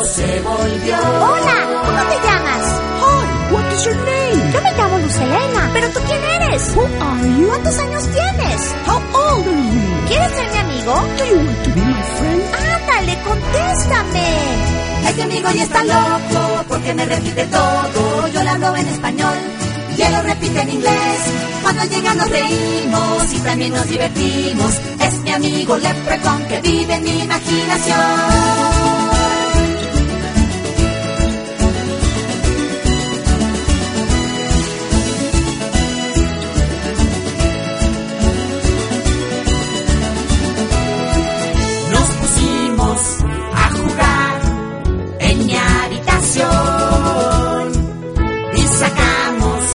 loco se volvió. Hola, ¿cómo te llamas? Hi, what is your name? Yo me llamo Lucelena. ¿Pero tú quién eres? Who are you? ¿Cuántos años tienes? How old are you? ¿Quieres ser mi amigo? Do you want to be my friend? Ándale, contéstame. Este amigo ya está loco porque me repite todo. Yo le hablo en español y él lo repite en inglés. Cuando llega nos reímos y también nos divertimos. Es mi amigo Leprechaun que vive en mi imaginación.